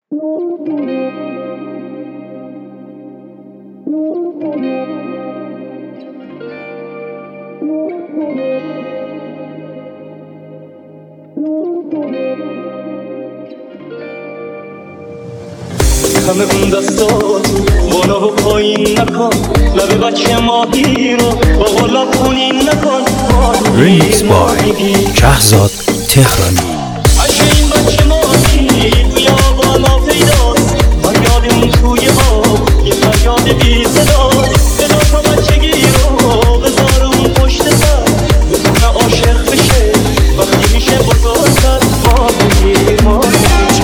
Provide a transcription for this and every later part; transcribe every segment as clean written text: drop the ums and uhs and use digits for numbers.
همه اون دستات بالا و پایین نکن، لب بچه ماهی رو با غلاب خونین نکن. ریمیکس بای شهرزاد تهرانی. عشق این بچه ماهی توی آبانا پیداست، فریاد اون توی آب یه فریاد بی صداست. بذار تا بچگی رو بذار اون پشت سر، بتونه عاشق بشه وقتی میشه بزرگتر. ماهی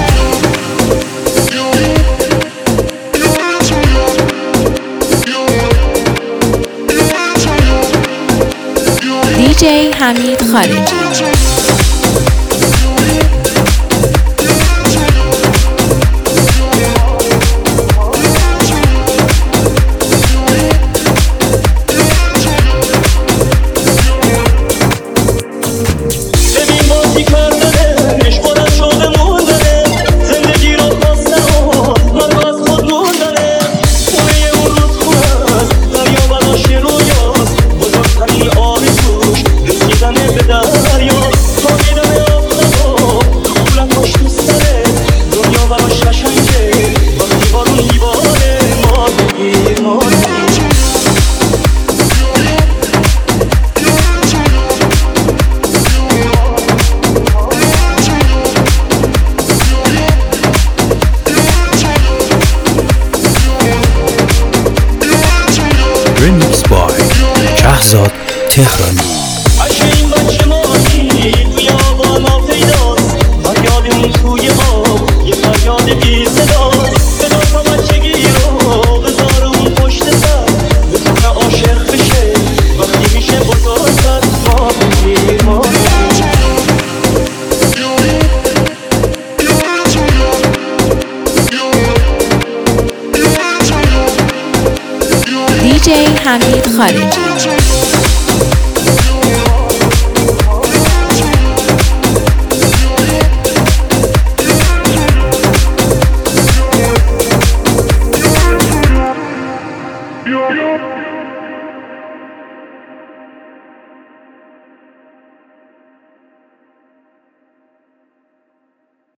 DJ حمید خارجی. ریمیکس بای شهرزاد تهرانی. عشق این بچه ماهی توی آبانا پیداست، فریاد اون توی آب یه فریاد بی صداست. بذار تا بچگی رو بذار اون پشت سر، بتونه عاشق بشه وقتی میشه بزرگتر. DJ حمید خارجی.